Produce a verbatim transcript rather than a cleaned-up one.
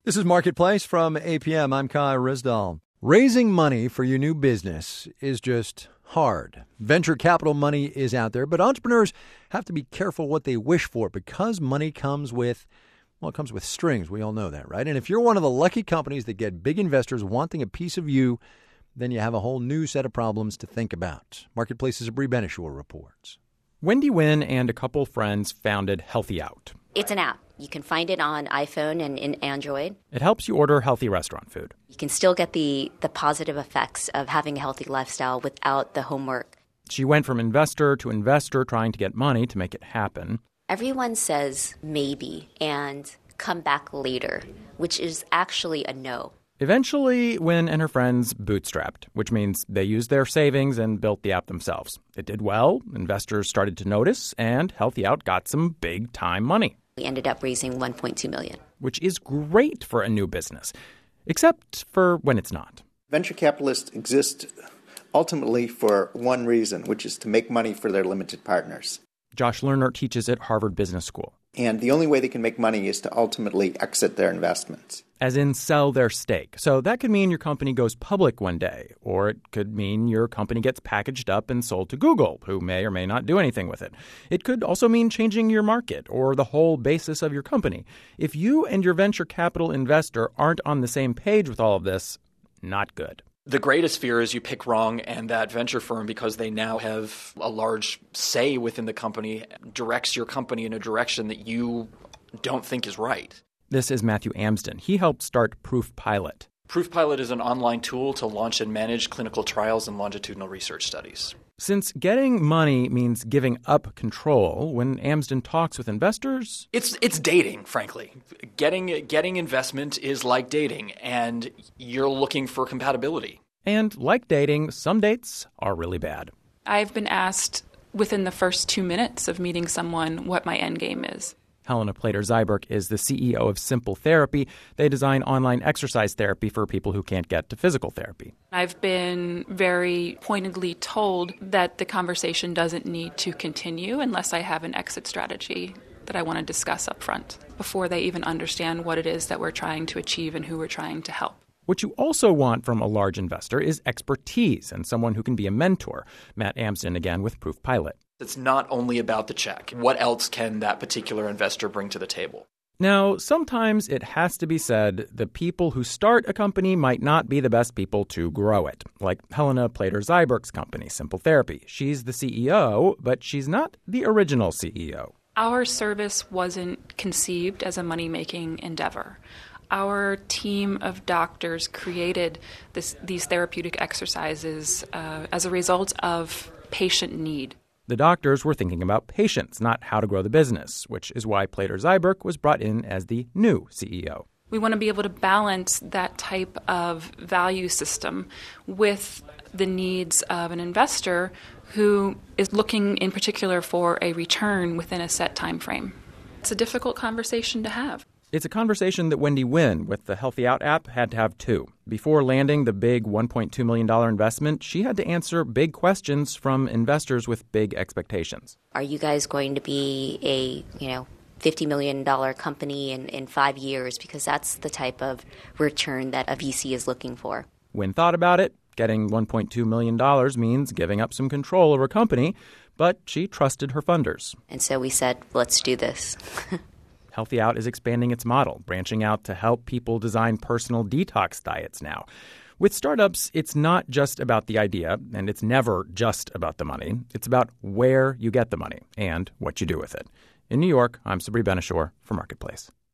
This is Marketplace from A P M. I'm Kai Risdall. Raising money for your new business is just hard. Venture capital money is out there, but entrepreneurs have to be careful what they wish for because money comes with, well, it comes with strings. We all know that, right? And if you're one of the lucky companies that get big investors wanting a piece of you, then you have a whole new set of problems to think about. Marketplace's Brie Benishore reports. Wendy Nguyen and a couple friends founded Healthy Out. It's an app. You can find it on iPhone and in Android. It helps you order healthy restaurant food. You can still get the, the positive effects of having a healthy lifestyle without the homework. She went from investor to investor trying to get money to make it happen. Everyone says maybe and come back later, which is actually a no. Eventually, Nguyen and her friends bootstrapped, which means they used their savings and built the app themselves. It did well, investors started to notice, and Healthy Out got some big-time money. We ended up raising one point two million dollars. Which is great for a new business, except for when it's not. Venture capitalists exist ultimately for one reason, which is to make money for their limited partners. Josh Lerner teaches at Harvard Business School. And the only way they can make money is to ultimately exit their investments. As in sell their stake. So that could mean your company goes public one day, or it could mean your company gets packaged up and sold to Google, who may or may not do anything with it. It could also mean changing your market or the whole basis of your company. If you and your venture capital investor aren't on the same page with all of this, not good. The greatest fear is you pick wrong and that venture firm, because they now have a large say within the company, directs your company in a direction that you don't think is right. This is Matthew Amsden. He helped start Proof Pilot. Proof Pilot is an online tool to launch and manage clinical trials and longitudinal research studies. Since getting money means giving up control, when Amsden talks with investors... It's it's dating, frankly. Getting getting investment is like dating, and you're looking for compatibility. And like dating, some dates are really bad. I've been asked within the first two minutes of meeting someone what my end game is. Helena Plater-Zyberk is the C E O of Simple Therapy. They design online exercise therapy for people who can't get to physical therapy. I've been very pointedly told that the conversation doesn't need to continue unless I have an exit strategy that I want to discuss up front before they even understand what it is that we're trying to achieve and who we're trying to help. What you also want from a large investor is expertise and someone who can be a mentor. Matt Amsden again with Proof Pilot. It's not only about the check. What else can that particular investor bring to the table? Now, sometimes it has to be said the people who start a company might not be the best people to grow it. Like Helena Plater-Zyberk's company, Simple Therapy. She's the C E O, but she's not the original C E O. Our service wasn't conceived as a money-making endeavor. Our team of doctors created this, these therapeutic exercises uh, as a result of patient need. The doctors were thinking about patients, not how to grow the business, which is why Plater-Zyberk was brought in as the new C E O. We want to be able to balance that type of value system with the needs of an investor who is looking in particular for a return within a set time frame. It's a difficult conversation to have. It's a conversation that Wendy Nguyen with the Healthy Out app had to have too. Before landing the big one point two million dollars investment, she had to answer big questions from investors with big expectations. Are you guys going to be a, you know, fifty million dollars company in, in five years? Because that's the type of return that a V C is looking for. Nguyen thought about it. Getting one point two million dollars means giving up some control over a company, but she trusted her funders. And so we said, let's do this. Healthy Out is expanding its model, branching out to help people design personal detox diets now. With startups, it's not just about the idea, and it's never just about the money. It's about where you get the money and what you do with it. In New York, I'm Sabri Benishore for Marketplace.